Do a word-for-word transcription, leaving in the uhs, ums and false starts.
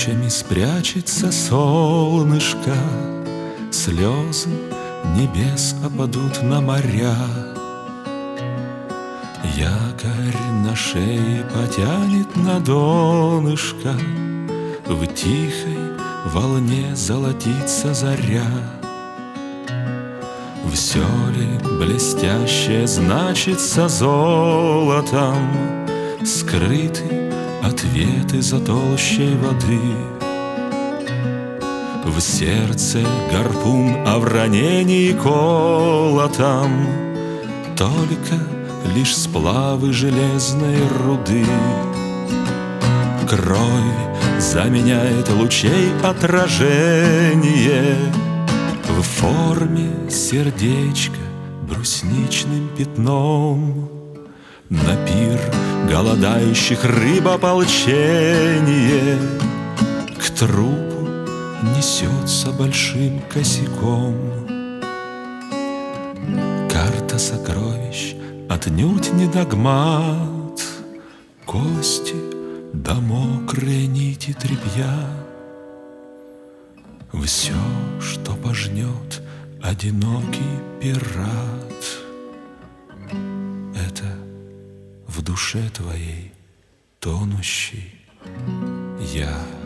тучами спрячется солнышко, слезы небес опадут на моря. Якорь на шее потянет на донышко, в тихой волне золотится заря. Все ли блестящее значится золотом, скрыты ответы за толщей воды. В сердце гарпун, а в ранении колотом только лишь сплавы железной руды. Кровь заменяет лучей отражение в форме сердечка брусничным пятном. На пир голодающих рыб ополчение к трупу несется большим косяком. Карта сокровищ отнюдь не догмат, кости да мокрые нити тряпья. Все, что пожнет одинокий пират, это в душе твоей тонущий я.